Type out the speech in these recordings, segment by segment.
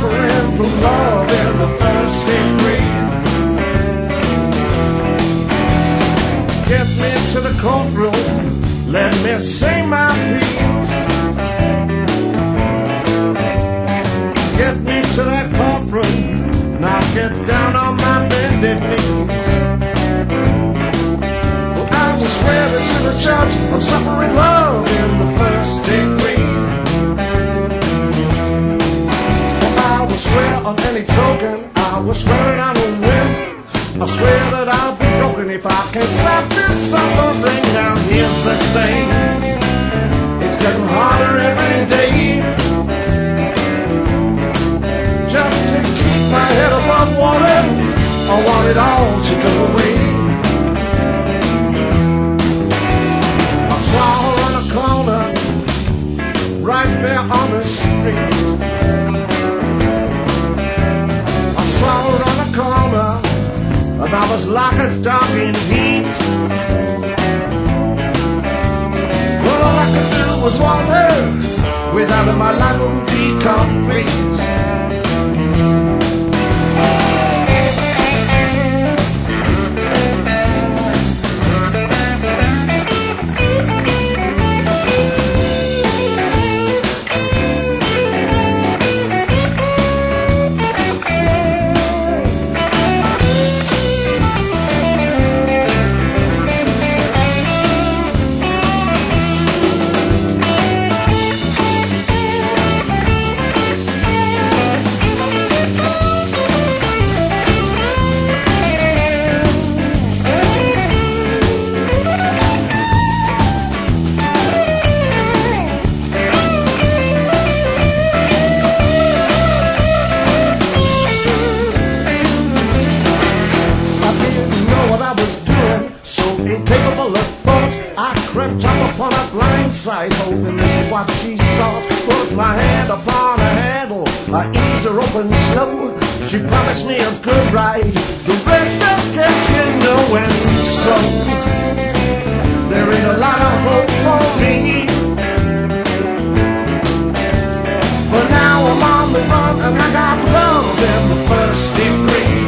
suffering from love in the first degree. Get me to the courtroom, let me say my piece. Get me to that courtroom, now get down on my bended knees. Well, I will swear to the judge I'm suffering love in the first degree. Well, I will swear on any token, I will swear it I will win. I swear that I'll be broken if I can't stop this suffering. Now here's the thing, it's getting harder every day. Just to keep my head above water, I want it all to go away. I saw her on a corner, right there on the street. I saw her on a corner, and I was like a dog in heat. Well, all I could do was want her, without her my life would be complete. Incapable of thought, I crept up upon her blind side, hoping this is what she sought. Put my hand upon her handle, I eased her open slow. She promised me a good ride, the rest I guess you know. And so there ain't a lot of hope for me, for now I'm on the run and I got love in the first degree.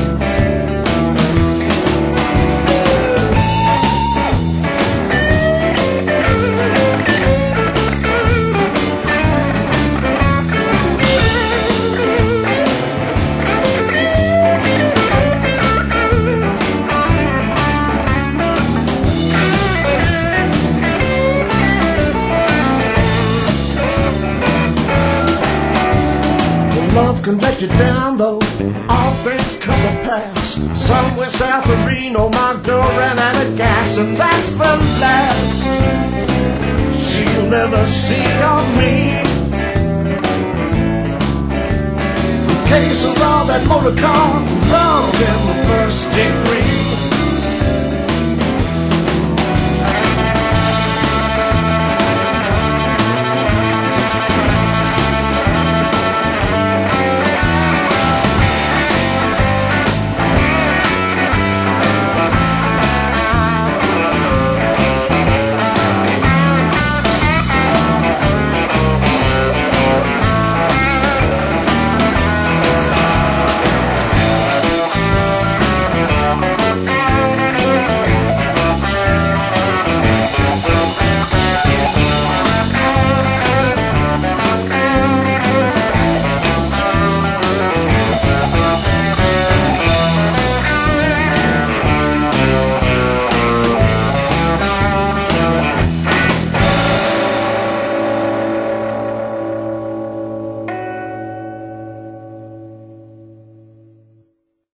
Love can let you down though, all things come to pass. Somewhere south of Reno, my girl ran out of gas, and that's the last she'll never see of me. In case of all that motor car love in the first day.